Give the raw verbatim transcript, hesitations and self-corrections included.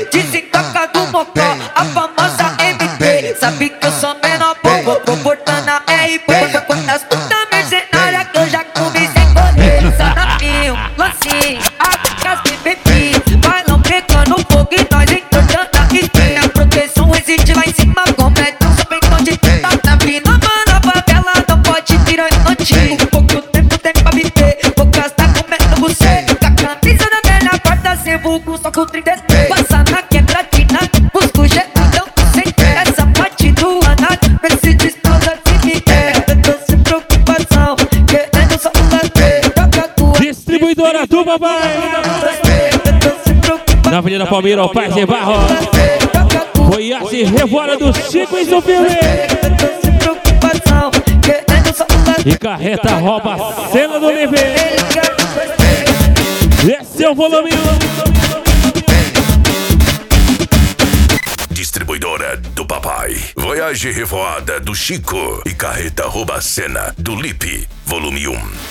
Disse toca do mocó, a famosa M T. Sabe que eu sou menor, vou comportando a R P. Quantas putas mercenárias que eu já comi sem colher. Sanapinho, lancinho, as que bebi. Bailão pegando fogo e nós entortando a espinha. A proteção existe lá em cima, como é tão só bem onde tá. Na mina, mano, a favela não pode tirar antigo. Pouco tempo tem pra viver, poucas tá comendo você. Com a camisa da velha guarda, sem vulgo, só com trinta e três. Passa na quebratina, busco getão sem essa parte do anado. Vê se destroça se me quer. Eu tô sem preocupação, querendo só um lazer. Distribuidora do Papai. Na Avenida Palmeira, o Paz de Barro. Foi assim, Revoada do Chico e Sofia. E Carreta rouba a cena do Lipe. Esse é o volume. Distribuidora do Papai. Voyage Revoada do Chico e Carreta rouba a cena do Lipe, volume um.